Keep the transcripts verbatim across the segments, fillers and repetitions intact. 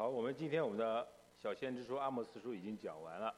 好，我们今天我们的小先知书阿莫斯书已经讲完了，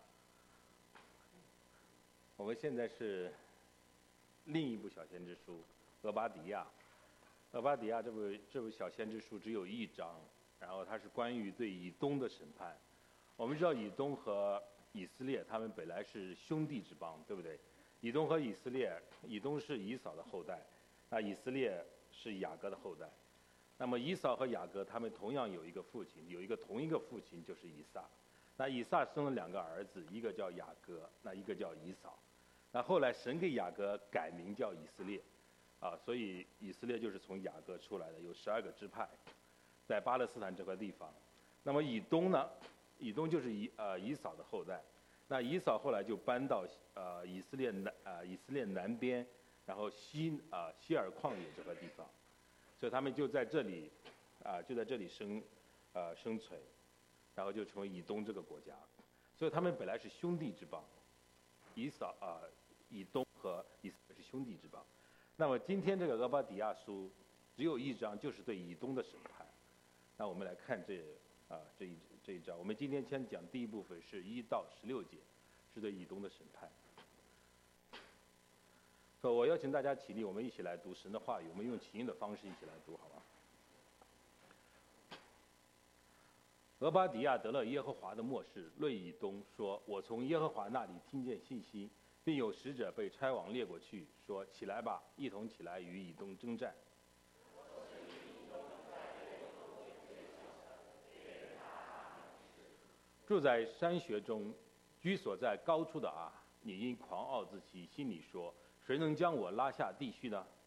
我们现在是另一部小先知书俄巴底亚。俄巴底亚这部这部小先知书只有一章，然后它是关于对以东的审判。我们知道以东和以色列他们本来是兄弟之邦，对不对？以东和以色列，以东是以扫的后代，那以色列是雅各的后代。那么以扫和雅各他们同样有一个父亲，有一个同一个父亲就是以撒。那以撒生了两个儿子，一个叫雅各，那一个叫以扫。那后来神给雅各改名叫以色列，啊，所以以色列就是从雅各出来的，有十二个支派，在巴勒斯坦这块地方。那么以东呢？以东就是以呃以扫的后代。那以扫后来就搬到呃以色列南呃以色列南边，然后西啊、呃、希尔旷野这块地方。所以他们就在这里，啊、呃，就在这里生，呃，生存，然后就成为以东这个国家。所以他们本来是兄弟之邦，以扫啊、呃，以东和以色列是兄弟之邦。那么今天这个俄巴底亚书只有一章，就是对以东的审判。那我们来看这啊、呃、这一这一章。我们今天先讲第一部分，是一到十六节，是对以东的审判。我邀请大家起立，我们一起来读神的话语。我们用起音的方式一起来读，好吗？俄巴底亚得了耶和华的默示，论以东说：“我从耶和华那里听见信息，并有使者被差往列国去，说：起来吧，一同起来与以东征战。”住在山穴中，居所在高处的啊，你因狂傲自欺，心里说：谁能将我拉下地狱呢？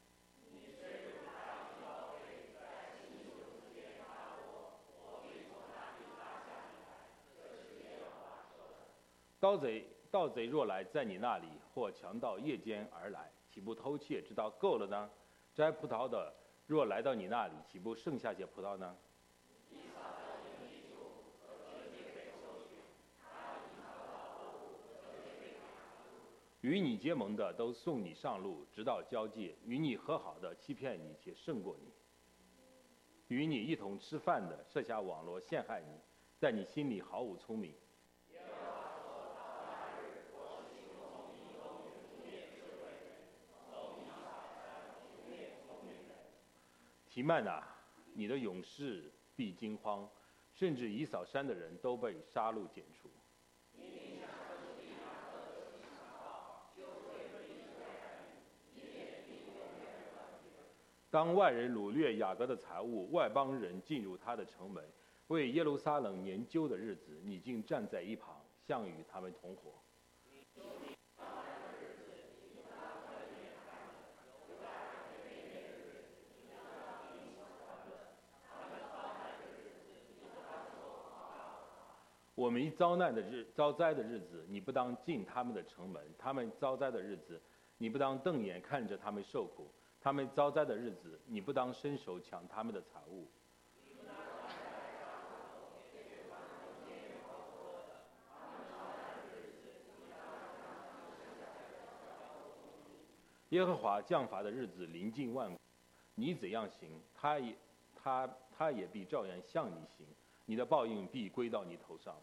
盗贼盗贼若来在你那里，或强盗夜间而来，岂不偷窃直到够了呢？摘葡萄的若来到你那里，岂不剩下些葡萄呢？与你结盟的都送你上路，直到交界；与你和好的欺骗你，且胜过你；与你一同吃饭的设下网罗陷害你，在你心里毫无聪明。提曼呐，你的勇士必惊慌，甚至以扫山的人都被杀戮剪除。当外人掳掠雅各的财物，外邦人进入他的城门，为耶路撒冷研究的日子，你竟站在一旁，像与他们同伙。我们遭难的日遭灾的日子，你不当进他们的城门；他们遭灾的日子，你不当瞪眼看着他们受苦；他们遭灾的日子，你不当伸手抢他们的财物。耶和华降罚的日子临近万国，你怎样行，他也他他也必照样向你行，你的报应必归到你头上。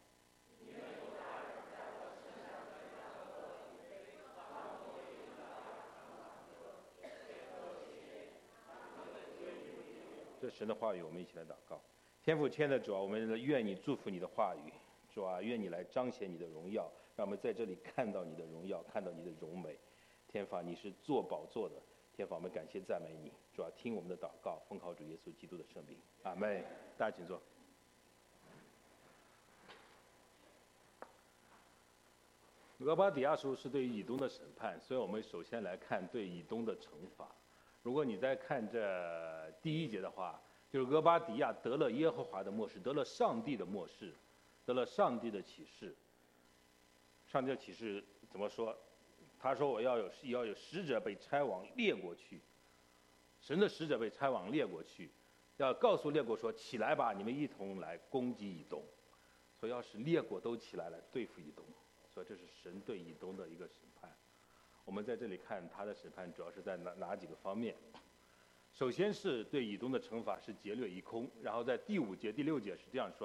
这神的话语，我们一起来祷告。天父亲爱的主啊，我们愿你祝福你的话语，主啊，愿你来彰显你的荣耀，让我们在这里看到你的荣耀，看到你的荣美。天父，你是坐宝座的，天父，我们感谢赞美你。主啊，听我们的祷告，奉靠主耶稣基督的圣名，阿们。大家请坐。俄巴底亚书是对以东的审判，所以我们首先来看对以东的惩罚。如果你在看这第一节的话，就是俄巴底亚得了耶和华的默示，得了上帝的默示，得了上帝的启示。上帝的启示怎么说？他说：“我要有要有使者被差往列国去，神的使者被差往列国去，要告诉列国说：起来吧，你们一同来攻击以东。所以要使列国都起来来对付以东。所以这是神对以东的一个审判。我们在这里看他的审判主要是在哪哪几个方面？首先是对以东的惩罚是劫掠一空，然后在第五节、第六节是这样说的：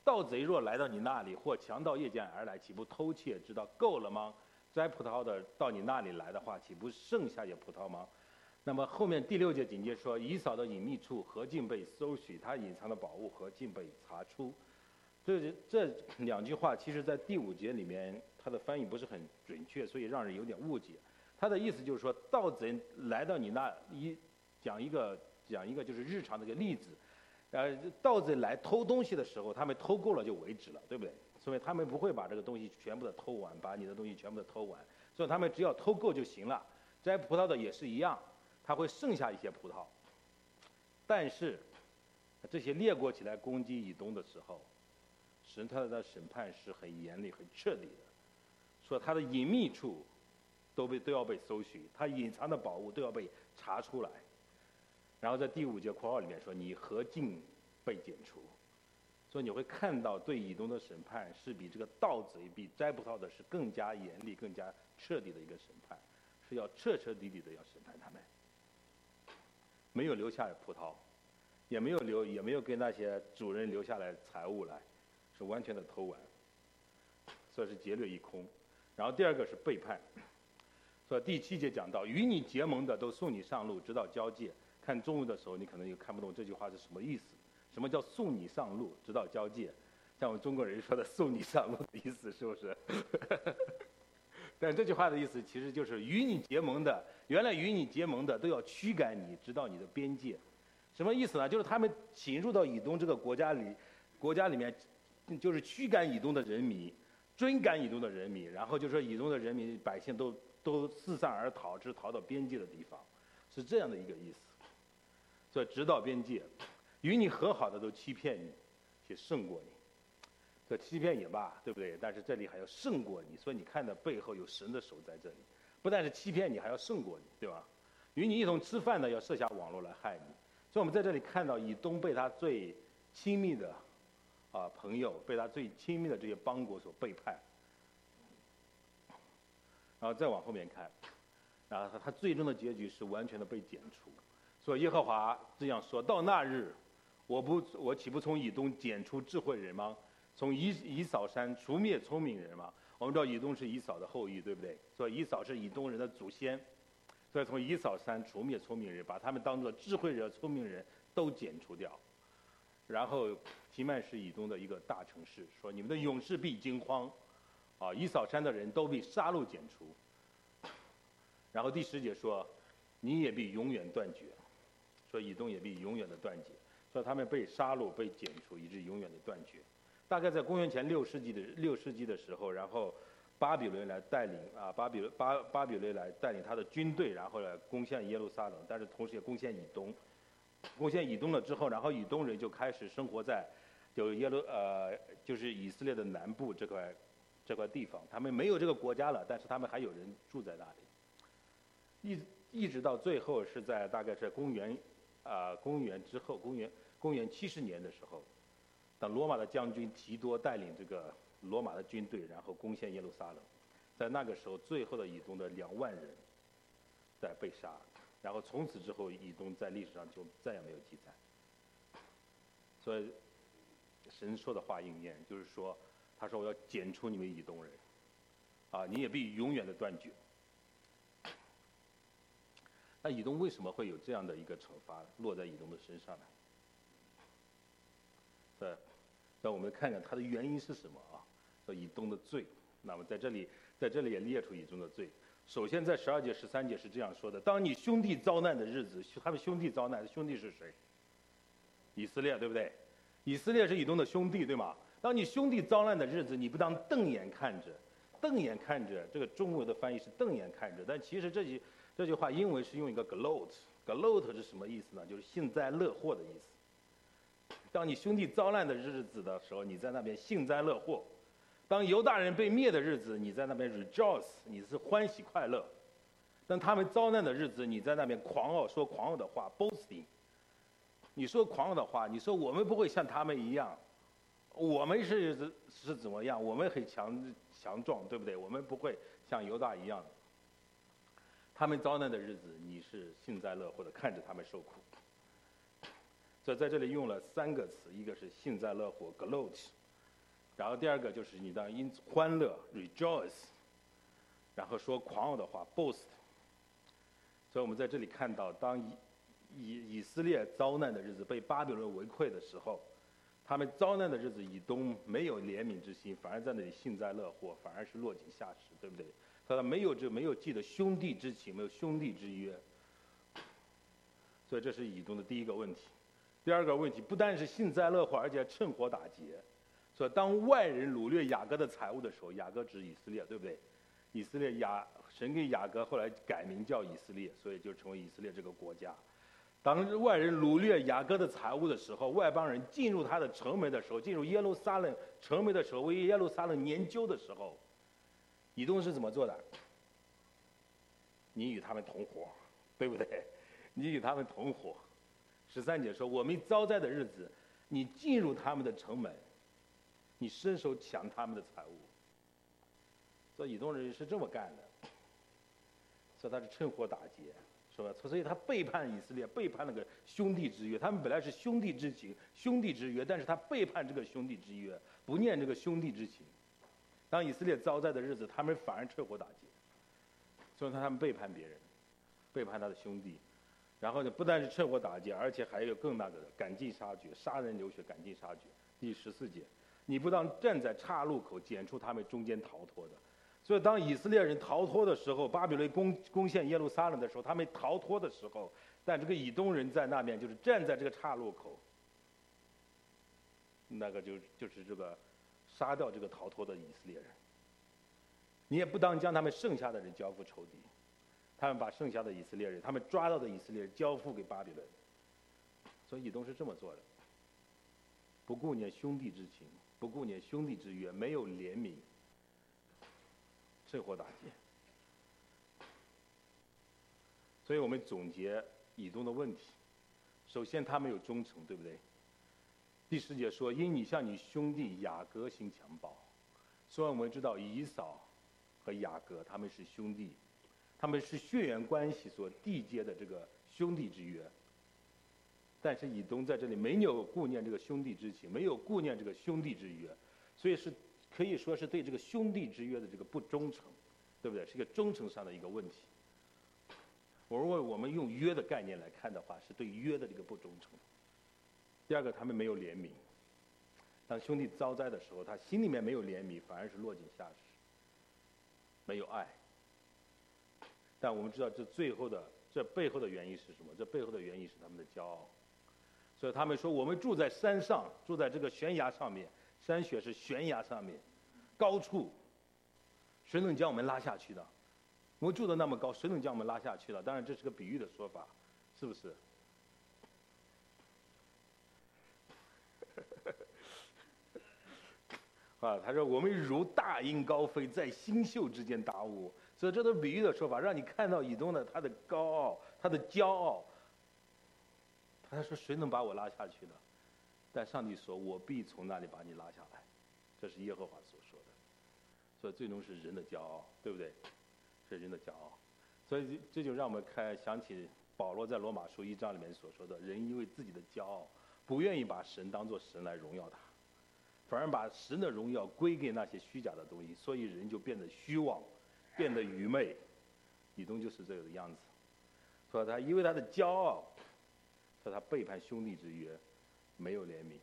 盗贼若来到你那里，或强盗夜间而来，岂不偷窃，直到够了吗？摘葡萄的到你那里来的话，岂不剩下些葡萄吗？那么后面第六节紧接说，以扫的隐秘处何竟被搜取，他隐藏的宝物何竟被查出。这这两句话，其实在第五节里面，它的翻译不是很准确，所以让人有点误解。他的意思就是说，盗贼来到你那，一讲一个讲一个就是日常的一个例子，呃，盗贼来偷东西的时候，他们偷够了就为止了，对不对？所以他们不会把这个东西全部的偷完，把你的东西全部的偷完，所以他们只要偷够就行了。摘葡萄的也是一样，他会剩下一些葡萄。但是这些列国起来攻击以东的时候，神他的审判是很严厉、很彻底的，说他的隐秘处都被都要被搜寻，他隐藏的宝物都要被查出来。然后在第五节括号里面说，你何竟被剪除。所以你会看到对以东的审判是比这个盗贼、比摘葡萄的是更加严厉、更加彻底的一个审判，是要彻彻底底的要审判他们，没有留下葡萄，也没有留，也没有给那些主人留下来财物来，是完全的偷完，所以是劫掠一空。然后第二个是背叛，所以第七节讲到，与你结盟的都送你上路，直到交界。看中文的时候，你可能又看不懂这句话是什么意思。什么叫送你上路，直到交界？像我们中国人说的送你上路的意思，是不是？但这句话的意思其实就是与你结盟的，原来与你结盟的都要驱赶你，直到你的边界。什么意思呢？就是他们侵入到以东这个国家里，国家里面，就是驱赶以东的人民，追赶以东的人民，然后就说以东的人民百姓都都四散而逃，只逃到边界的地方，是这样的一个意思。所以直到边界。与你和好的都欺骗你，去胜过你。这欺骗也罢，对不对？但是这里还要胜过你，所以你看到背后有神的手在这里，不但是欺骗你，还要胜过你，对吧？与你一同吃饭的要设下网络来害你。所以我们在这里看到以东被他最亲密的啊朋友，被他最亲密的这些邦国所背叛。然后再往后面看，然后他他最终的结局是完全的被剪除。所以耶和华这样说：到那日。我不，我岂不从以东剪出智慧人吗？从以以扫山除灭聪明人吗？我们知道以东是以扫的后裔，对不对？所以以扫是以东人的祖先，所以从以扫山除灭聪明人，把他们当作智慧人、聪明人都剪除掉。然后提曼是以东的一个大城市，说你们的勇士必惊慌，啊，以扫山的人都被杀戮剪除。然后第十节说，你也必永远断绝，说以东也必永远的断绝。说他们被杀戮、被剪除，以致永远的断绝。大概在公元前六世纪的六世纪的时候，然后巴比伦来带领啊，巴比巴巴比伦来带领他的军队，然后来攻陷耶路撒冷，但是同时也攻陷以东。攻陷以东了之后，然后以东人就开始生活在就耶路呃就是以色列的南部这块这块地方。他们没有这个国家了，但是他们还有人住在那里。一一直到最后是在大概是公元啊、呃、公元之后，公元。公元七十年的时候，当罗马的将军提多带领这个罗马的军队，然后攻陷耶路撒冷，在那个时候，最后的以东的两万人在被杀，然后从此之后，以东在历史上就再也没有记载。所以，神说的话应验，就是说，他说我要剪除你们以东人，啊，你也必永远的断绝。那以东为什么会有这样的一个惩罚落在以东的身上呢？对，让我们看看它的原因是什么啊？说以东的罪。那么在这里，在这里也列出以东的罪。首先在十二节、十三节是这样说的：当你兄弟遭难的日子，他们兄弟遭难，兄弟是谁？以色列，对不对？以色列是以东的兄弟，对吗？当你兄弟遭难的日子，你不当瞪眼看着，瞪眼看着，这个中文的翻译是瞪眼看着，但其实这句这句话英文是用一个 gloat，gloat 是什么意思呢？就是幸灾乐祸的意思。当你兄弟遭难的日子的时候，你在那边幸灾乐祸；当犹大人被灭的日子，你在那边 rejoice， 你是欢喜快乐；当他们遭难的日子，你在那边狂傲，说狂傲的话 boasting。你说狂傲的话，你说我们不会像他们一样，我们是是怎么样？我们很强强壮，对不对？我们不会像犹大一样。他们遭难的日子，你是幸灾乐祸的看着他们受苦。所以在这里用了三个词，一个是幸灾乐祸 gloat， 然后第二个就是你当因欢乐 rejoice， 然后说狂傲的话 boast。所以我们在这里看到，当以以以色列遭难的日子被巴比伦围困的时候，他们遭难的日子，以东没有怜悯之心，反而在那里幸灾乐祸，反而是落井下石，对不对？他没有这没有记得兄弟之情，没有兄弟之约。所以这是以东的第一个问题。第二个问题不单是幸灾乐祸，而且趁火打劫。所以当外人掳掠雅各的财物的时候，雅各指以色列，对不对？以色列雅神给雅各后来改名叫以色列，所以就成为以色列这个国家。当外人掳掠雅各的财物的时候，外邦人进入他的城门的时候，进入耶路撒冷城门的时候，为耶路撒冷研究的时候，以东是怎么做的？你与他们同伙，对不对？你与他们同伙。十三节说，我们遭灾的日子，你进入他们的城门，你伸手抢他们的财物。所以以东人是这么干的，所以他是趁火打劫。是吧？所以他背叛以色列，背叛那个兄弟之约。他们本来是兄弟之情、兄弟之约，但是他背叛这个兄弟之约，不念这个兄弟之情。当以色列遭灾的日子，他们反而趁火打劫。所以他们背叛别人，背叛他的兄弟。然后呢，不但是趁火打劫，而且还有更那个的赶尽杀绝，杀人流血，赶尽杀绝。第十四节，你不当站在岔路口，捡出他们中间逃脱的。所以，当以色列人逃脱的时候，巴比伦攻攻陷耶路撒冷的时候，他们逃脱的时候，但这个以东人在那边就是站在这个岔路口，那个就就是这个杀掉这个逃脱的以色列人。你也不当将他们剩下的人交付仇敌，他们把剩下的以色列人，他们抓到的以色列人交付给巴比伦。所以以东是这么做的，不顾念兄弟之情，不顾念兄弟之约，没有怜悯。趁火打劫，所以我们总结以东的问题。首先，他没有忠诚，对不对？第十节说：“因你向你兄弟雅各行强暴。”所以我们知道以扫和雅各他们是兄弟，他们是血缘关系所缔结的这个兄弟之约。但是以东在这里没有顾念这个兄弟之情，没有顾念这个兄弟之约，所以是。可以说是对这个兄弟之约的这个不忠诚，对不对？是一个忠诚上的一个问题。我认为我们用约的概念来看的话，是对约的这个不忠诚。第二个，他们没有怜悯。当兄弟遭灾的时候，他心里面没有怜悯，反而是落井下石，没有爱。但我们知道，这最后的这背后的原因是什么？这背后的原因是他们的骄傲。所以他们说，我们住在山上，住在这个悬崖上面。山雪是悬崖上面，高处，谁能将我们拉下去的？我们住的那么高，谁能将我们拉下去的？当然，这是个比喻的说法，是不是？啊，他说我们如大鹰高飞，在星宿之间打舞，所以这都是比喻的说法，让你看到以东的他的高傲，他的骄傲。他说谁能把我拉下去的？但上帝说：“我必从那里把你拉下来。”这是耶和华所说的。所以最终是人的骄傲，对不对？是人的骄傲。所以这就让我们看想起保罗在罗马书一章里面所说的：人因为自己的骄傲，不愿意把神当作神来荣耀他，反而把神的荣耀归给那些虚假的东西，所以人就变得虚妄，变得愚昧。以东就是这个样子。所以他因为他的骄傲，所以他背叛兄弟之约。没有怜悯，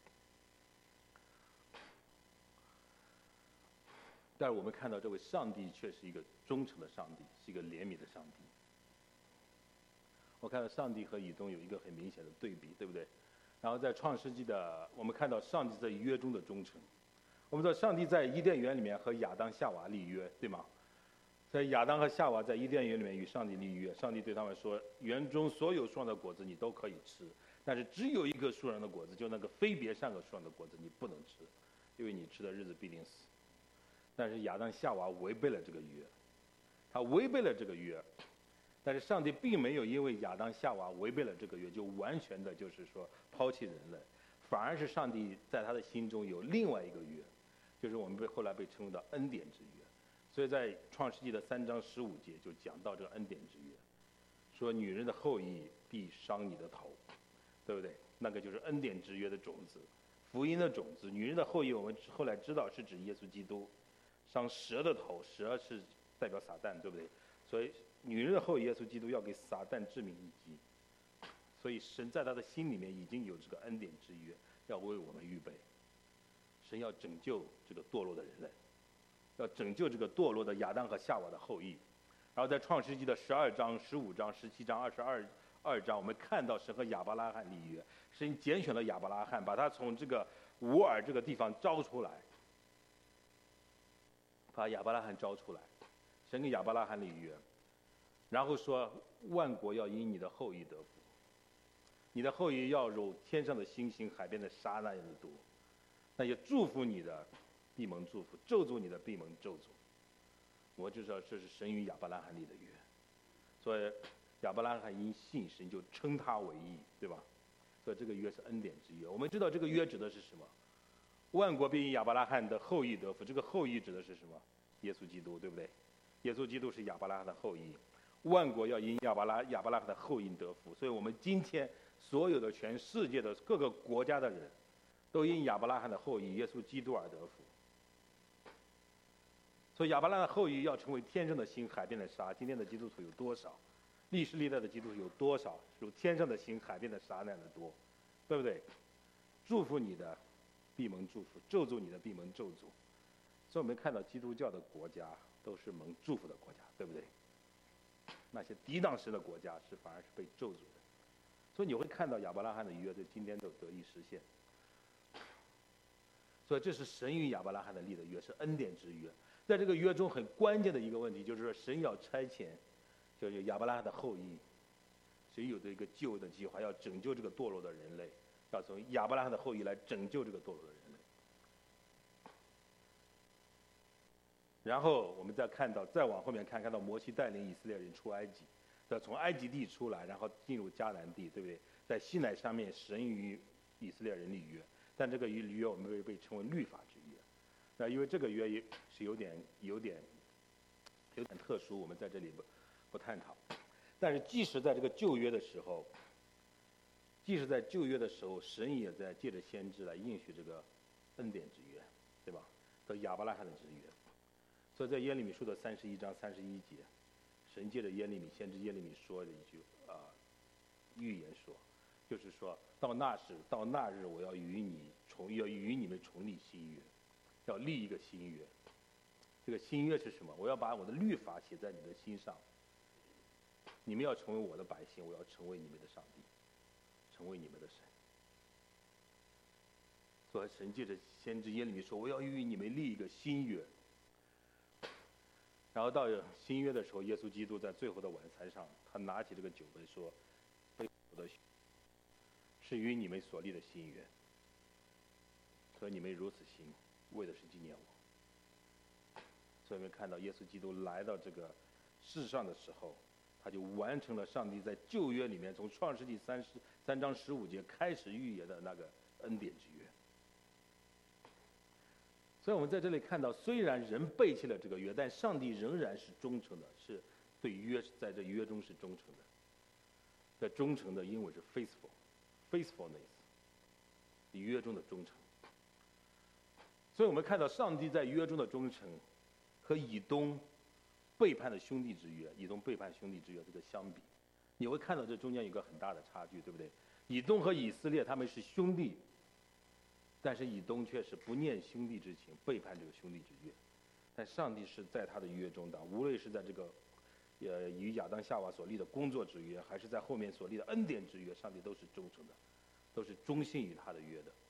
但是我们看到这位上帝却是一个忠诚的上帝，是一个怜悯的上帝。我看到上帝和以东有一个很明显的对比，对不对？然后在创世纪的，我们看到上帝在约中的忠诚。我们知道上帝在伊甸园里面和亚当夏娃立约，对吗？在亚当和夏娃在伊甸园里面与上帝立约，上帝对他们说：园中所有树上的果子你都可以吃。但是只有一个树上的果子，就那个非别善恶树上的果子，你不能吃，因为你吃的日子必定死。但是亚当夏娃违背了这个约，他违背了这个约，但是上帝并没有因为亚当夏娃违背了这个约，就完全的就是说抛弃人类，反而是上帝在他的心中有另外一个约，就是我们被后来被称为的恩典之约。所以在创世纪的三章十五节就讲到这个恩典之约，说女人的后裔必伤你的头。对不对？那个就是恩典之约的种子， 福音的种子。女人的后裔，我们后来知道是指耶稣基督，伤蛇的头，蛇是代表撒旦，对不对？所以女人的后裔耶稣基督要给撒旦致命一击。所以神在他的心里面已经有这个恩典之约，要为我们预备。神要拯救这个堕落的人类，要拯救这个堕落的亚当和夏娃的后裔。然后在创世纪的十二章、十五章、十七章、二十二二章，我们看到神和亚伯拉罕立约，神拣选了亚伯拉罕，把他从这个乌尔这个地方招出来，把亚伯拉罕招出来，神跟亚伯拉罕立约，然后说万国要因你的后裔得福，你的后裔要如天上的星星、海边的沙那样的多，那些祝福你的必蒙祝福，咒诅你的必蒙咒诅。我就知道这是神与亚伯拉罕立的约，所以亚伯拉罕因信神就称他为义，对吧？所以这个约是恩典之约。我们知道这个约指的是什么？万国必因亚伯拉罕的后裔得福。这个后裔指的是什么？耶稣基督，对不对？耶稣基督是亚伯拉罕的后裔，万国要因亚伯拉亚伯拉罕的后裔得福。所以我们今天所有的全世界的各个国家的人，都因亚伯拉罕的后裔耶稣基督而得福。所以亚伯拉罕的后裔要成为天上的星、海边的沙。今天的基督徒有多少？历史历代的基督徒有多少？如天上的星、海边的沙那样的多，对不对？祝福你的必蒙祝福，咒诅你的必蒙咒诅。所以我们看到基督教的国家都是蒙祝福的国家，对不对？那些抵挡神的国家是反而是被咒诅的。所以你会看到亚伯拉罕的约在今天都得以实现。所以这是神与亚伯拉罕的立的约，是恩典之约。在这个约中很关键的一个问题就是说，神要差遣就是亚伯拉罕的后裔，神有的一个救的计划，要拯救这个堕落的人类，要从亚伯拉罕的后裔来拯救这个堕落的人类。然后我们再看到，再往后面看，看到摩西带领以色列人出埃及，要从埃及地出来，然后进入迦南地，对不对？在西乃上面，神与以色列人立约，但这个约我们被被称为律法之约。那因为这个约也是有点有点有点特殊，我们在这里不不探讨。但是即使在这个旧约的时候，即使在旧约的时候，神也在借着先知来应许这个恩典之约，对吧？和亚伯拉罕的之约。所以在耶利米书的三十一章三十一节，神借着耶利米先知耶利米说的一句啊、呃、预言说，就是说到那时到那日，我要与你重要与你们重立新约，要立一个新约。这个新约是什么？我要把我的律法写在你的心上，你们要成为我的百姓，我要成为你们的上帝，成为你们的神。所以神借着先知耶利米说，我要与你们立一个新约。然后到新约的时候，耶稣基督在最后的晚餐上，他拿起这个酒杯说：“这我的血是与你们所立的新约，所以你们如此行，为的是纪念我。”所以我们看到耶稣基督来到这个世上的时候，他就完成了上帝在旧约里面从创世纪三十三章十五节开始预言的那个恩典之约。所以我们在这里看到，虽然人背弃了这个约，但上帝仍然是忠诚的，是对约在这约中是忠诚的。在忠诚的英文是 faithful，faithfulness， 约中的忠诚。所以我们看到上帝在约中的忠诚，和以东背叛的兄弟之约，以东背叛兄弟之约这个相比，你会看到这中间有个很大的差距，对不对？以东和以色列他们是兄弟。但是以东却是不念兄弟之情，背叛这个兄弟之约。但上帝是在他的约中的，无论是在这个，呃，与亚当夏娃所立的工作之约，还是在后面所立的恩典之约，上帝都是忠诚的，都是忠信于他的约的。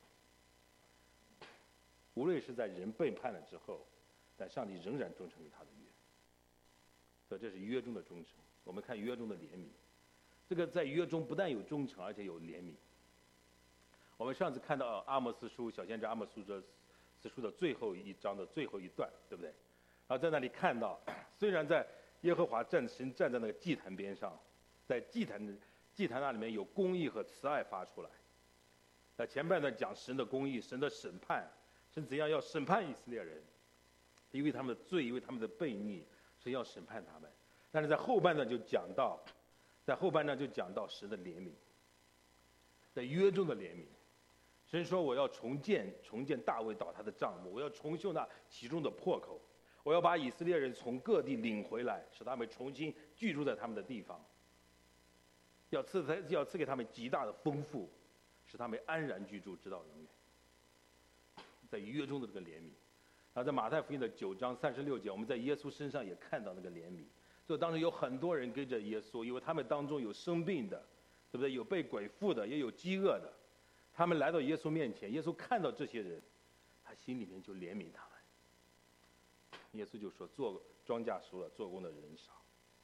无论是在人背叛了之后，但上帝仍然忠诚于他的约。所以这是约中的忠诚。我们看约中的怜悯，这个在约中不但有忠诚，而且有怜悯。我们上次看到阿摩斯书小先知阿摩斯这此书的最后一章的最后一段，对不对？然后在那里看到，虽然在耶和华站神站在那个祭坛边上，在祭坛祭坛那里面有公义和慈爱发出来。在前半段讲神的公义，神的审判，神怎样要审判以色列人，因为他们的罪，因为他们的悖逆，神要审判他们。但是在后半段就讲到，在后半段就讲到神的怜悯，在约中的怜悯。 神说我要重建重建大卫倒塌的帐幕，我要重修那其中的破口，我要把以色列人从各地领回来，使他们重新居住在他们的地方，要赐他要赐给他们极大的丰富，使他们安然居住直到永远。在约中的这个怜悯，然后在马太福音的九章三十六节，我们在耶稣身上也看到那个怜悯。所以当时有很多人跟着耶稣，因为他们当中有生病的，对不对？有被鬼附的，也有饥饿的。他们来到耶稣面前，耶稣看到这些人，他心里面就怜悯他们。耶稣就说：“做庄稼熟了，做工的人少，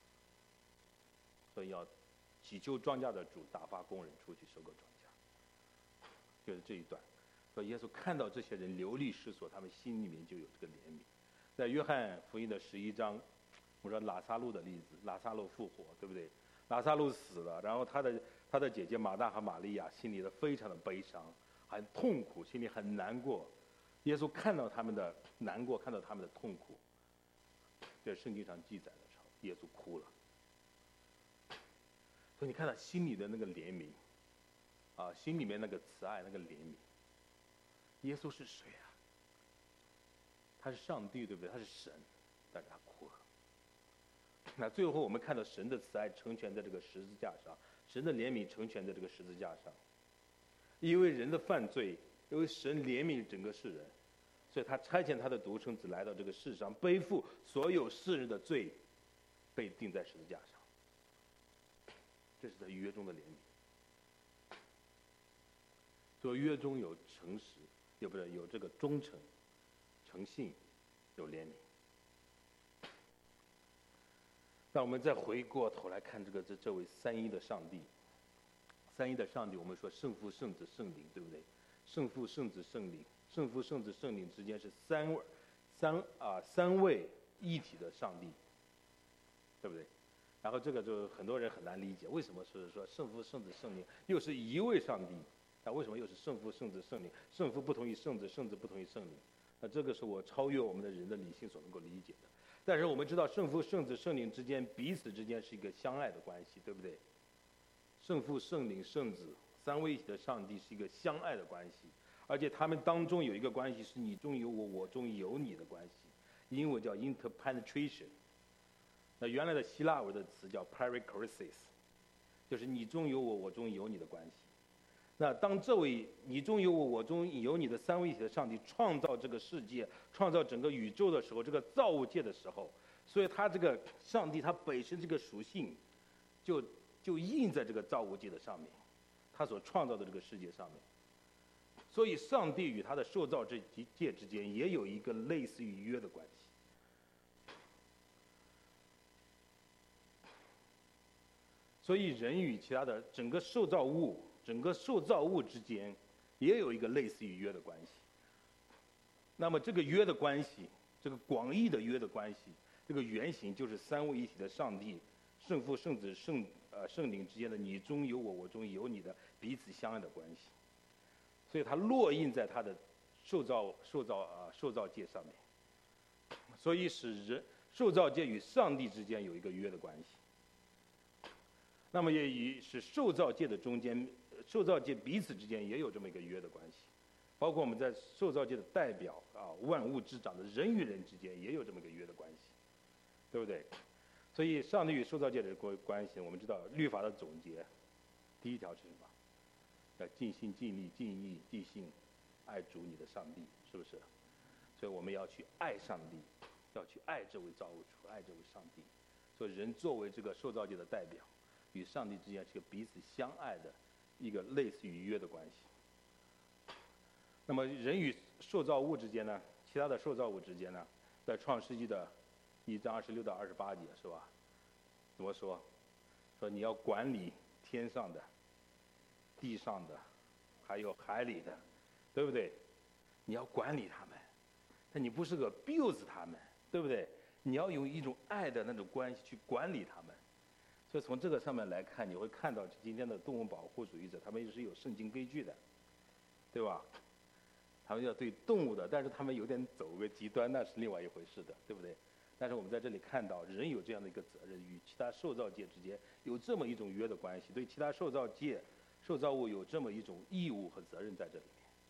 所以要祈求庄稼的主打发工人出去收割庄稼。”就是这一段。所以耶稣看到这些人流离失所，他们心里面就有这个怜悯。在约翰福音的十一章，我说拉撒路的例子，拉撒路复活，对不对？拉撒路死了，然后他的他的姐姐马大和玛利亚心里的非常的悲伤，很痛苦，心里很难过。耶稣看到他们的难过，看到他们的痛苦，在圣经上记载的时候，耶稣哭了。所以你看他心里的那个怜悯，啊，心里面那个慈爱，那个怜悯。耶稣是谁啊？他是上帝，对不对？他是神，但是他哭了。那最后我们看到神的慈爱成全在这个十字架上，神的怜悯成全在这个十字架上。因为人的犯罪，因为神怜悯整个世人，所以他差遣他的独生子来到这个世上，背负所有世人的罪，被钉在十字架上。这是在约中的怜悯。所以约中有诚实，有不是有这个忠诚、诚信，有怜悯。那我们再回过头来看这个这这位三一的上帝，三一的上帝，我们说圣父、圣子、圣灵，对不对？圣父、圣子、圣灵，圣父、圣子、圣灵之间是三位三啊三位一体的上帝，对不对？然后这个就很多人很难理解，为什么是说圣父、圣子、圣灵又是一位上帝？那为什么又是圣父、圣子、圣灵？圣父不同于圣子，圣子不同于圣灵。那这个是我超越我们的人的理性所能够理解的。但是我们知道，圣父、圣子、圣灵之间彼此之间是一个相爱的关系，对不对？圣父、圣灵、圣子三位一体的上帝是一个相爱的关系，而且他们当中有一个关系是你中有我，我中有你的关系，英文叫 interpenetration。那原来的希腊文的词叫 perichoresis， 就是你中有我，我中有你的关系。那当这位你中有我，我中有你的三位一体的上帝创造这个世界，创造整个宇宙的时候，这个造物界的时候，所以他这个上帝他本身这个属性就就印在这个造物界的上面，他所创造的这个世界上面。所以上帝与他的受造之界之间也有一个类似于约的关系。所以人与其他的整个受造物整个受造物之间也有一个类似于约的关系。那么这个约的关系，这个广义的约的关系，这个原型就是三位一体的上帝圣父、圣子、圣呃圣灵之间的你中有我，我中有你的彼此相爱的关系。所以它落印在它的受造受造啊、呃、受造界上面，所以使人受造界与上帝之间有一个约的关系。那么也与是受造界的中间，受造界彼此之间也有这么一个约的关系，包括我们在受造界的代表啊，万物之长的人与人之间也有这么一个约的关系，对不对？所以上帝与受造界的关关系，我们知道律法的总结，第一条是什么？要尽心尽力尽意尽性爱主你的上帝，是不是？所以我们要去爱上帝，要去爱这位造物主，爱这位上帝。所以人作为这个受造界的代表，与上帝之间是个彼此相爱的一个类似于约的关系。那么人与受造物之间呢，其他的受造物之间呢，在创世纪的一章二十六到二十八节是吧？怎么说？说你要管理天上的、地上的，还有海里的，对不对？你要管理他们，但你不是个 abuse 他们，对不对？你要用一种爱的那种关系去管理他们。所以从这个上面来看，你会看到今天的动物保护主义者，他们也是有圣经根据的，对吧？他们要对动物的，但是他们有点走个极端，那是另外一回事的，对不对？但是我们在这里看到，人有这样的一个责任，与其他受造界之间有这么一种约的关系，对其他受造界、受造物有这么一种义务和责任在这里面。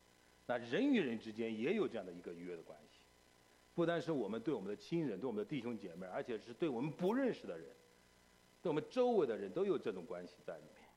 那人与人之间也有这样的一个约的关系，不单是我们对我们的亲人、对我们的弟兄姐妹，而且是对我们不认识的人，对我们周围的人都有这种关系在里面。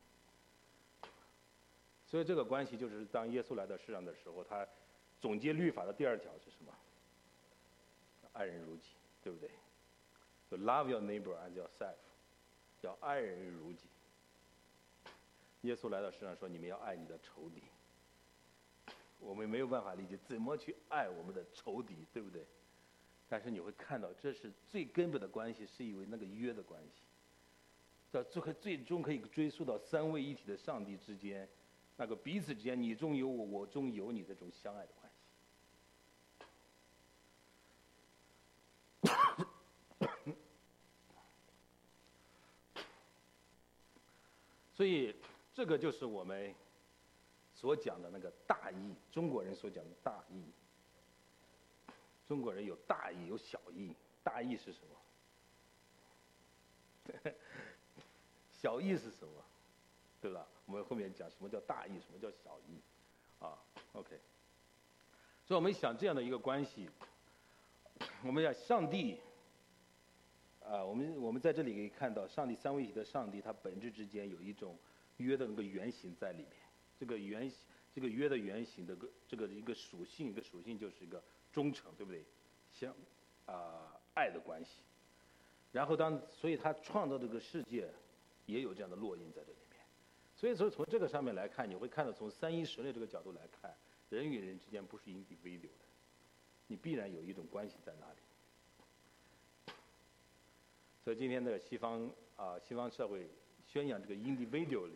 所以这个关系就是当耶稣来到世上的时候，他总结律法的第二条是什么？爱人如己，对不对？就 love your neighbor as yourself， 要爱人如己。耶稣来到世上说，你们要爱你的仇敌。我们没有办法理解怎么去爱我们的仇敌，对不对？但是你会看到，这是最根本的关系，是因为那个约的关系。这最后最终可以追溯到三位一体的上帝之间，那个彼此之间你中有我，我中有你的这种相爱的关系。所以这个就是我们所讲的那个大义，中国人所讲的大义。中国人有大义有小义，大义是什么？小义是什么？对吧？我们后面讲什么叫大义，什么叫小义，啊 ，OK。所以我们想这样的一个关系，我们要上帝，啊，我们我们在这里可以看到，上帝三位一体的上帝，他本质之间有一种约的那个原型在里面。这个原这个约的原型的个这个一个属性，一个属性就是一个忠诚，对不对？相啊、呃、爱的关系。然后当所以他创造这个世界，也有这样的烙印在这里面。所以说从这个上面来看，你会看到从三一神类这个角度来看，人与人之间不是 individual 的，你必然有一种关系在那里。所以今天的西方啊、呃、西方社会宣扬这个 individualism，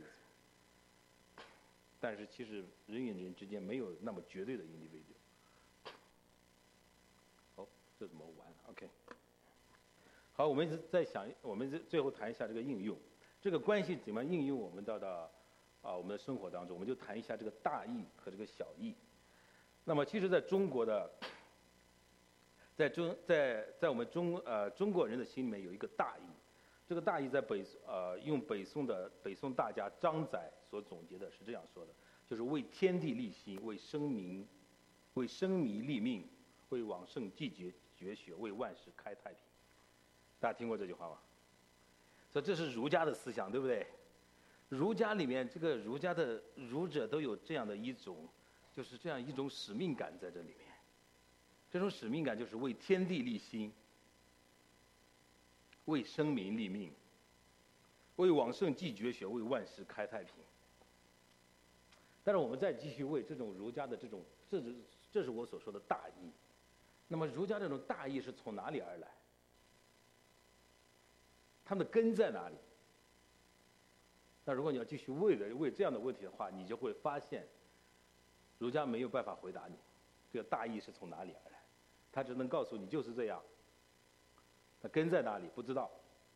但是其实人与人之间没有那么绝对的 individual。哦，这怎么玩 ？OK。好，我们在想，我们最后谈一下这个应用，这个关系怎么应用我们到到啊我们的生活当中，我们就谈一下这个大义和这个小义。那么，其实在中国的，在中在在我们中呃中国人的心里面有一个大义，这个大义在北呃用北宋的北宋大家张载所总结的是这样说的，就是为天地立心，为生民为生民立命，为往圣继绝绝学，为万世开太平。大家听过这句话吗？所以这是儒家的思想，对不对？儒家里面这个儒家的儒者都有这样的一种，就是这样一种使命感在这里面。这种使命感就是为天地立心，为生民立命，为往圣继绝学，为万世开太平。但是我们再继续为这种儒家的这种，这是这是我所说的大义。那么儒家这种大义是从哪里而来？他们的根在哪里？那如果你要继续问的问这样的问题的话，你就会发现，儒家没有办法回答你，这个大义是从哪里而来，他只能告诉你就是这样。那根在哪里？不知道。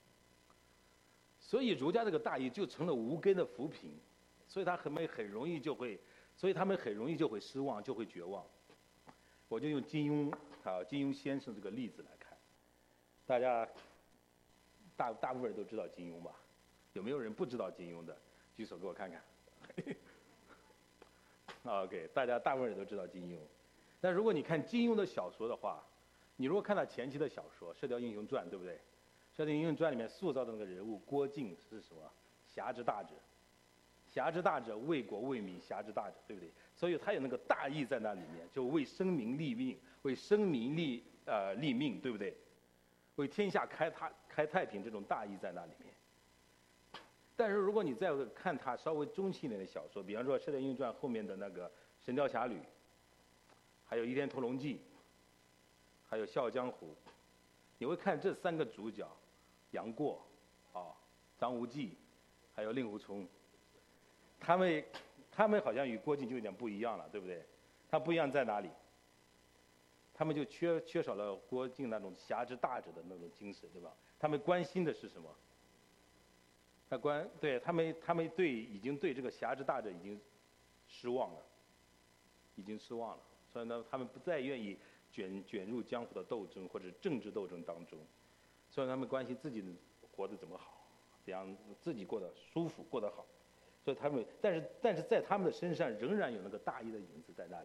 所以儒家这个大义就成了无根的浮萍，所以他很很容易就会，所以他们很容易就会失望，就会绝望。我就用金庸啊金庸先生这个例子来看，大家。大大部分人都知道金庸吧？有没有人不知道金庸的？举手给我看看。OK， 大家大部分人都知道金庸。但如果你看金庸的小说的话，你如果看他前期的小说《射雕英雄传》，对不对？《射雕英雄传》里面塑造的那个人物郭靖是什么？侠之大者，侠之大者，为国为民，侠之大者，对不对？所以他有那个大义在那里面，就为生民立命，为生民立呃立命，对不对？为天下开太开太平，这种大义在那里面。但是如果你再看他稍微中期一点的小说，比方说《射雕英雄传》后面的那个《神雕侠侣》，还有《倚天屠龙记》，还有《笑傲江湖》，你会看这三个主角，杨过、啊、张无忌，还有令狐冲，他们他们好像与郭靖就有点不一样了，对不对？他不一样在哪里？他们就缺缺少了郭靖那种侠之大者的那种精神，对吧？他们关心的是什么？他关对他们，他们对已经对这个侠之大者已经失望了，已经失望了。所以呢，他们不再愿意卷卷入江湖的斗争或者政治斗争当中，所以他们关心自己活得怎么好，怎样自己过得舒服，过得好。所以他们，但是但是在他们的身上仍然有那个大义的影子在那里。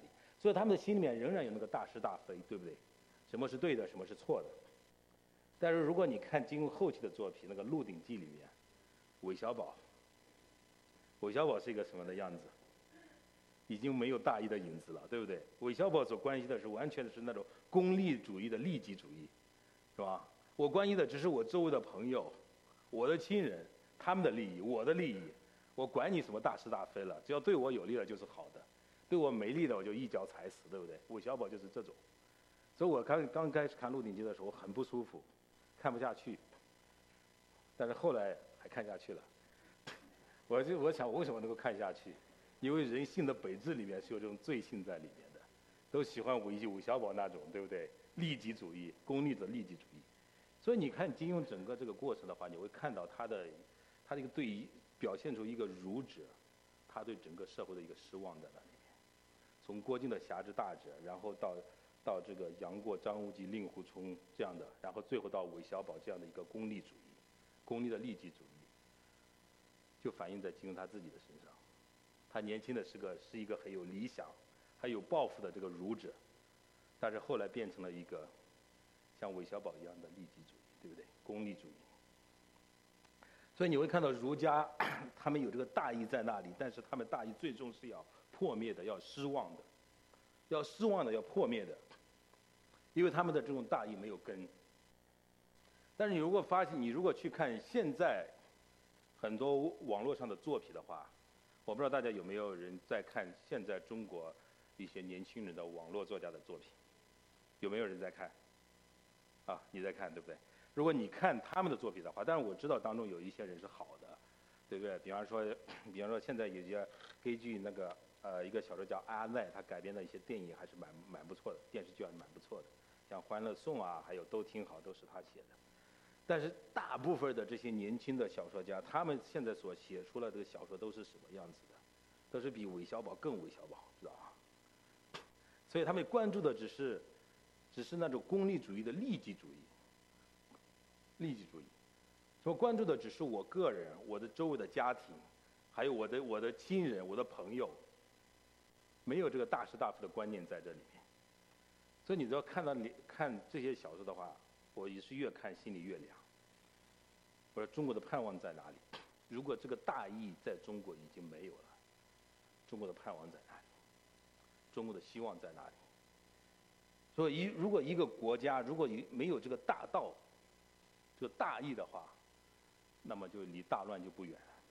所以他们的心里面仍然有那个大是大非，对不对？什么是对的，什么是错的。但是如果你看金庸后期的作品，那个《鹿鼎记》里面，韦小宝，韦小宝是一个什么的样子？已经没有大义的影子了，对不对？韦小宝所关心的是完全是那种功利主义的利己主义，是吧？我关心的只是我周围的朋友、我的亲人，他们的利益、我的利益，我管你什么大是大非了，只要对我有利了就是好的，对我没利的我就一脚踩死，对不对？韦小宝就是这种。所以我刚刚开始看《鹿鼎记》的时候很不舒服，看不下去，但是后来还看下去了。我就我想我为什么能够看下去？因为人性的本质里面是有这种罪性在里面的，都喜欢韦韦小宝那种，对不对？利己主义，功利的利己主义。所以你看金庸整个这个过程的话，你会看到他的，他这个对于表现出一个儒者，他对整个社会的一个失望在那里面。从郭靖的侠之大者，然后到到这个杨过、张无忌、令狐冲这样的，然后最后到韦小宝这样的一个功利主义、功利的利己主义，就反映在金庸他自己的身上。他年轻的是个是一个很有理想、还有抱负的这个儒者，但是后来变成了一个像韦小宝一样的利己主义，对不对？功利主义。所以你会看到儒家他们有这个大义在那里，但是他们大义最终是要破灭的，要失望的，要失望的，要破灭的，因为他们的这种大义没有根。但是你如果发现，你如果去看现在很多网络上的作品的话，我不知道大家有没有人在看现在中国一些年轻人的网络作家的作品，有没有人在看？啊，你在看对不对？如果你看他们的作品的话，但是我知道当中有一些人是好的，对不对？比方说，比方说现在有些根据那个呃一个小说叫阿奈，他改编的一些电影还是蛮蛮不错的，电视剧还是蛮不错的，像《欢乐颂》啊，还有都挺好，都是他写的。但是大部分的这些年轻的小说家，他们现在所写出来的小说都是什么样子的？都是比韦小宝更韦小宝，知道吗？所以他们关注的只是，只是那种功利主义的利己主义。利己主义，所关注的只是我个人、我的周围的家庭，还有我的我的亲人、我的朋友，没有这个大是大非的观念在这里面。所以你只要看到你看这些小说的话，我也是越看心里越凉。我说中国的盼望在哪里？如果这个大义在中国已经没有了，中国的盼望在哪里？中国的希望在哪里？所以一如果一个国家如果没有这个大道，这个大义的话，那么就离大乱就不远了。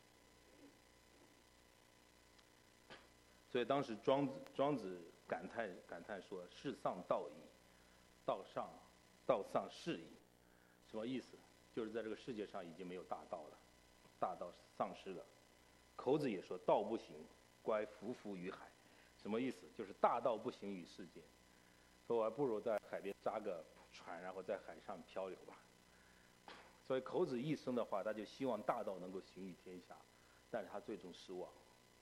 所以当时庄子庄子感叹感叹说：“世丧道矣，道上道丧仕矣。”什么意思？就是在这个世界上已经没有大道了，大道丧失了。孔子也说：“道不行，乖浮浮于海。”什么意思？就是大道不行于世界。说我还不如在海边扎个船，然后在海上漂流吧。所以孔子一生的话，他就希望大道能够行于天下，但是他最终失望，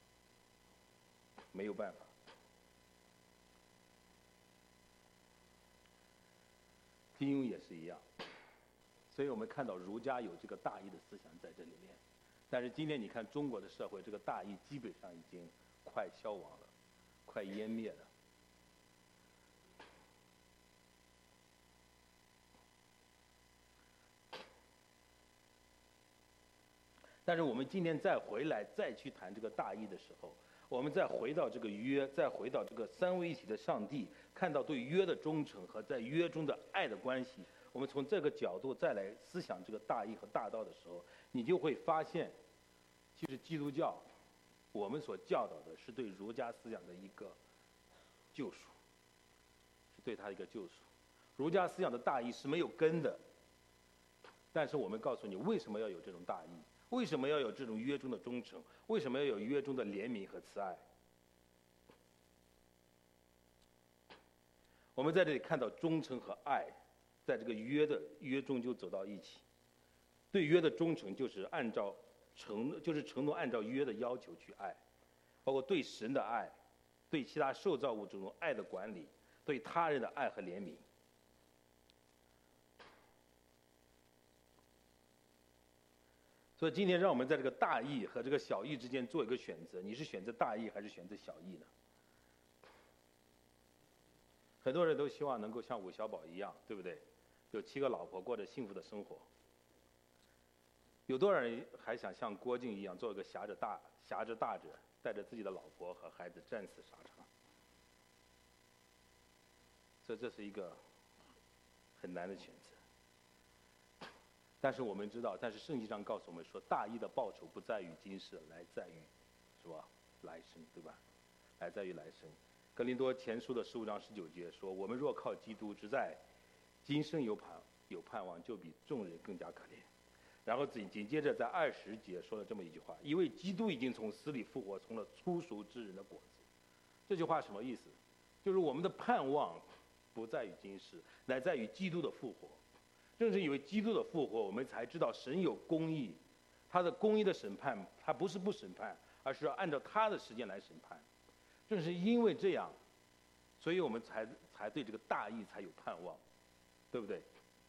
没有办法。金庸也是一样，所以我们看到儒家有这个大义的思想在这里面，但是今天你看中国的社会，这个大义基本上已经快消亡了，快湮灭了。但是我们今天再回来再去谈这个大义的时候，我们再回到这个约，再回到这个三位一体的上帝，看到对约的忠诚和在约中的爱的关系，我们从这个角度再来思想这个大义和大道的时候，你就会发现，其实基督教我们所教导的是对儒家思想的一个救赎，是对他的一个救赎。儒家思想的大义是没有根的，但是我们告诉你为什么要有这种大义，为什么要有这种约中的忠诚，为什么要有约中的怜悯和慈爱。我们在这里看到忠诚和爱在这个约的约中就走到一起。对约的忠诚就是按照承就是承诺按照约的要求去爱，包括对神的爱，对其他受造物这种爱的管理，对他人的爱和怜悯。所以今天让我们在这个大义和这个小义之间做一个选择，你是选择大义还是选择小义呢？ 很多人都希望能够像韦小宝一样，对不对？有七个老婆，过着幸福的生活。有多少人还想像郭靖一样，做一个侠者大侠之大者，带着自己的老婆和孩子战死沙场？所以这是一个很难的选择。但是我们知道，但是圣经上告诉我们说，大义的报酬不在于今世，来在于，是吧？来生，对吧？来在于来生。格林多前书的十五章十九节说：“我们若靠基督，只在今生有盼有盼望，就比众人更加可怜。”然后紧紧接着在二十节说了这么一句话：“因为基督已经从死里复活，成了初熟之人的果子。”这句话什么意思？就是我们的盼望不在于今世，乃在于基督的复活。正是因为基督的复活，我们才知道神有公义，他的公义的审判，他不是不审判，而是要按照他的时间来审判。正是因为这样，所以我们才才对这个大义才有盼望，对不对？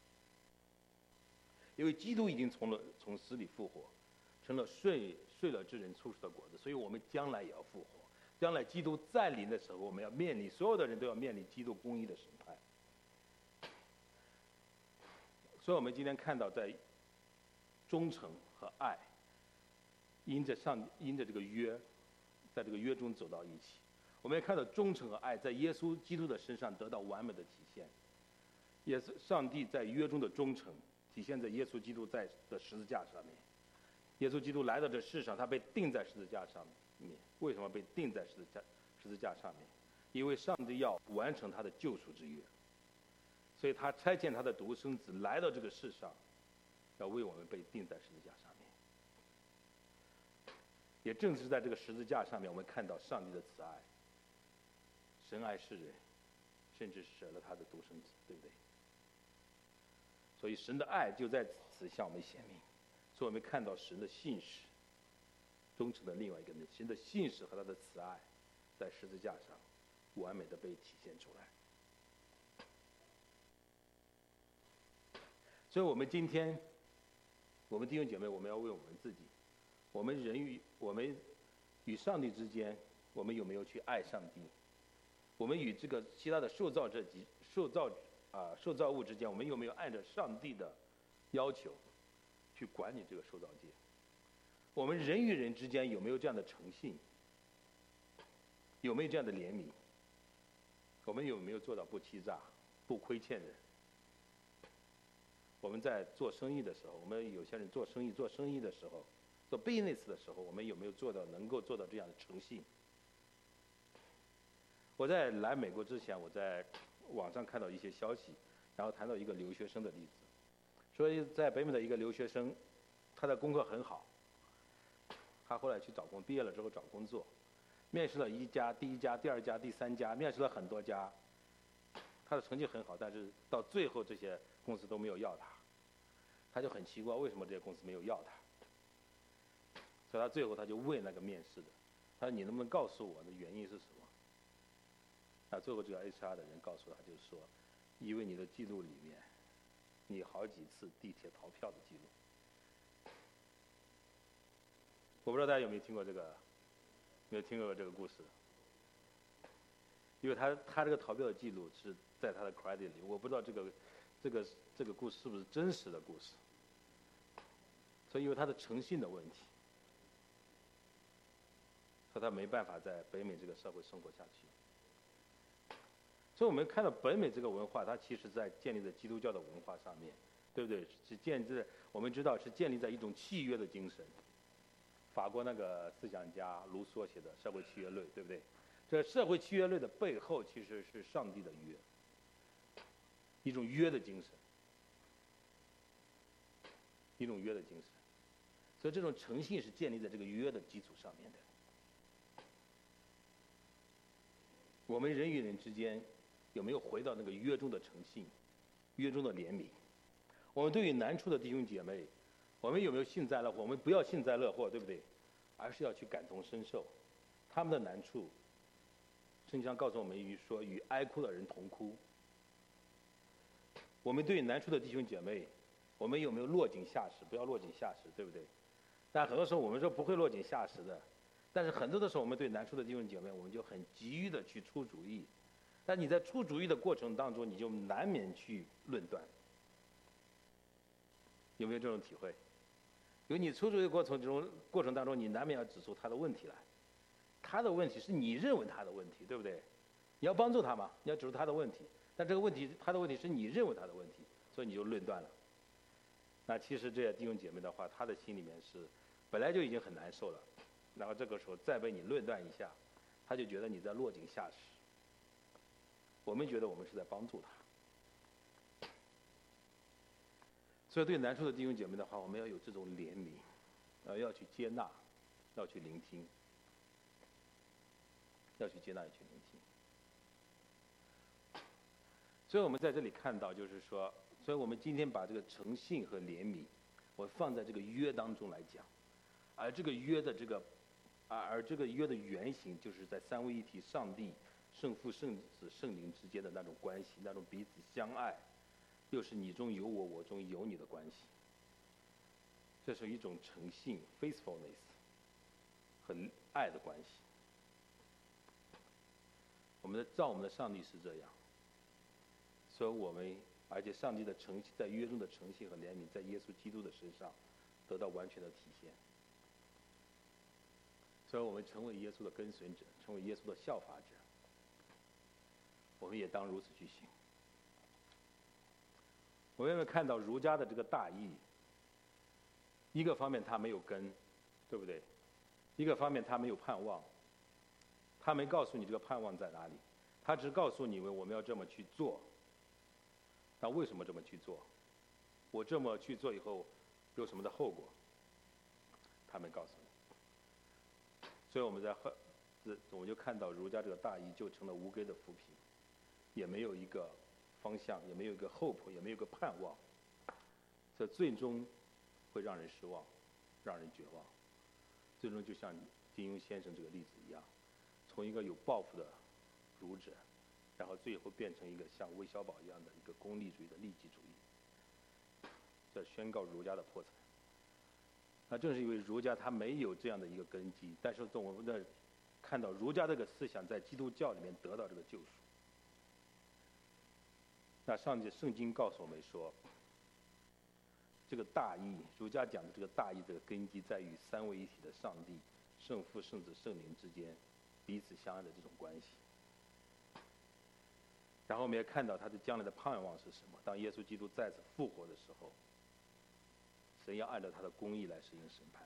因为基督已经从了从死里复活，成了睡睡了之人初熟的果子，所以我们将来也要复活。将来基督再临的时候，我们要面临，所有的人都要面临基督公义的审判。所以我们今天看到，在忠诚和爱，因着上因着这个约，在这个约中走到一起。我们也看到忠诚和爱在耶稣基督的身上得到完美的体现。也是上帝在约中的忠诚，体现在耶稣基督在的十字架上面。耶稣基督来到这世上，他被钉在十字架上面。为什么被钉在十字架十字架上面？因为上帝要完成他的救赎之约，所以他差遣他的独生子来到这个世上，要为我们被钉在十字架上面。也正是在这个十字架上面，我们看到上帝的慈爱。神爱世人，甚至舍了他的独生子，对不对？所以神的爱就在此向我们显明，所以我们看到神的信实，忠诚的另外一个人，神的信实和他的慈爱，在十字架上完美的被体现出来。所以我们今天，我们弟兄姐妹，我们要为我们自己，我们人与我们与上帝之间，我们有没有去爱上帝？我们与这个其他的受造者及受造啊、呃、受造物之间，我们有没有按照上帝的要求去管理这个受造界？我们人与人之间有没有这样的诚信？有没有这样的怜悯？我们有没有做到不欺诈、不亏欠人？我们在做生意的时候，我们有些人做生意做生意的时候，做 business 的时候，我们有没有做到能够做到这样的诚信？我在来美国之前，我在网上看到一些消息，然后谈到一个留学生的例子，说在北美的一个留学生，他的功课很好，他后来去找工，毕业了之后找工作，面试了一家、第一家、第二家、第三家，面试了很多家，他的成绩很好，但是到最后这些公司都没有要他，他就很奇怪为什么这些公司没有要他，所以他最后他就问那个面试的，他说你能不能告诉我的原因是什么？那最后这个 H R 的人告诉他，就是说，因为你的记录里面，你好几次地铁逃票的记录。我不知道大家有没有听过这个，没有听过这个故事？因为他他这个逃票的记录是在他的 credit 里，我不知道这个这个这个故事是不是真实的故事。所以因为他的诚信的问题，所以他没办法在北美这个社会生活下去。所以我们看到北美这个文化，它其实在建立在基督教的文化上面，对不对？是建立在我们知道是建立在一种契约的精神。法国那个思想家卢梭写的《社会契约论》，对不对？这社会契约论的背后其实是上帝的约，一种约的精神，一种约的精神。所以这种诚信是建立在这个约的基础上面的。我们人与人之间有没有回到那个约中的诚信，约中的怜悯？我们对于难处的弟兄姐妹，我们有没有幸灾乐祸？我们不要幸灾乐祸，对不对？而是要去感同身受，他们的难处，圣经上告诉我们与说与哀哭的人同哭。我们对于难处的弟兄姐妹，我们有没有落井下石？不要落井下石，对不对？但很多时候我们说不会落井下石的，但是很多的时候我们对难处的弟兄姐妹，我们就很急于的去出主意。 但你在出主意的过程当中，你就难免去论断。有没有这种体会？因为你出主意的过程中过程当中，你难免要指出他的问题来。他的问题是你认为他的问题，对不对？你要帮助他嘛，你要指出他的问题。但这个问题，他的问题是你认为他的问题，所以你就论断了。那其实这些弟兄姐妹的话，他的心里面是本来就已经很难受了，然后这个时候再被你论断一下，他就觉得你在落井下石。我们觉得我们是在帮助他。所以对难处的弟兄姐妹的话，我们要有这种怜悯，呃，要去接纳，要去聆听，要去接纳，要去聆听。所以我们在这里看到，就是说，所以我们今天把这个诚信和怜悯，我放在这个约当中来讲，而这个约的这个，而而这个约的原型，就是在三位一体上帝、圣父、圣子、圣灵之间的那种关系，那种彼此相爱，又是你中有我，我中有你的关系。这是一种诚信 （faithfulness） 和爱的关系。我们的造我们的上帝是这样。所以我们，而且上帝的诚信在约中的诚信和怜悯，在耶稣基督的身上得到完全的体现。所以我们成为耶稣的跟随者，成为耶稣的效法者，我们也当如此去行。我们有没有看到儒家的这个大义？一个方面他没有根，对不对？一个方面他没有盼望，他没告诉你这个盼望在哪里，他只告诉你们我们要这么去做。那为什么这么去做？我这么去做以后有什么的后果？他没告诉你。所以我们在后，我们就看到儒家这个大义就成了无根的浮萍，也没有一个方向，也没有一个 hope， 也没有一个盼望，这最终会让人失望，让人绝望。最终就像金庸先生这个例子一样，从一个有抱负的儒者，然后最后变成一个像韦小宝一样的一个功利主义的利己主义，这宣告儒家的破产。那正是因为儒家他没有这样的一个根基，但是从我们的看到儒家这个思想在基督教里面得到这个救赎。那上帝圣经告诉我们说，这个大义，儒家讲的这个大义这个根基在于三位一体的上帝、圣父、圣子、圣灵之间彼此相爱的这种关系。然后我们也看到他的将来的盼望是什么？当耶稣基督再次复活的时候，神要按照他的公义来实行审判。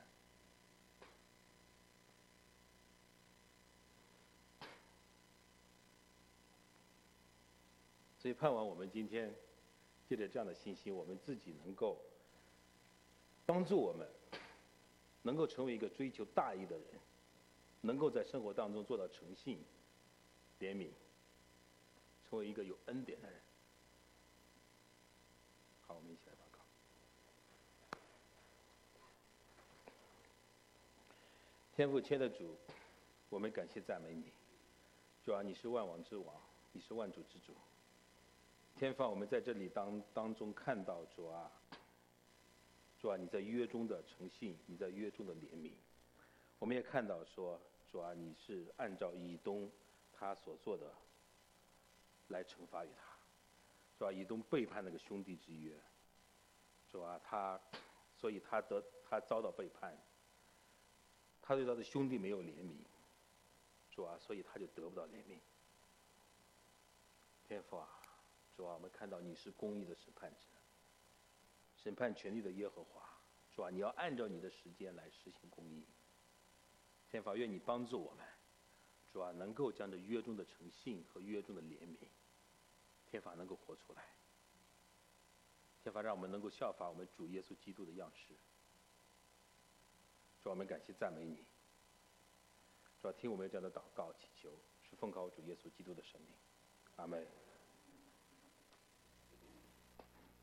所以盼望我们今天借着这样的信息，我们自己能够帮助我们，能够成为一个追求大义的人，能够在生活当中做到诚信、怜悯，成为一个有恩典的人。好，我们一起来祷告。天父亲爱的主，我们感谢赞美你，主啊，你是万王之王，你是万主之主。天父，我们在这里当当中看到主啊，主啊，你在约中的诚信，你在约中的怜悯。我们也看到说，主啊，你是按照以东他所做的来惩罚于他，主啊，以东背叛那个兄弟之约，主啊，他，所以他得他遭到背叛，他对他的兄弟没有怜悯，主啊，所以他就得不到怜悯。天父啊，主啊，我们看到你是公义的审判者，审判权力的耶和华，主啊，你要按照你的时间来实行公义。天父，愿你帮助我们，主啊，能够将这约中的诚信和约中的怜悯，天父能够活出来。天父，让我们能够效法我们主耶稣基督的样式。主啊，我们感谢赞美你。主啊，听我们这样的祷告祈求，是奉靠主耶稣基督的圣名。阿门。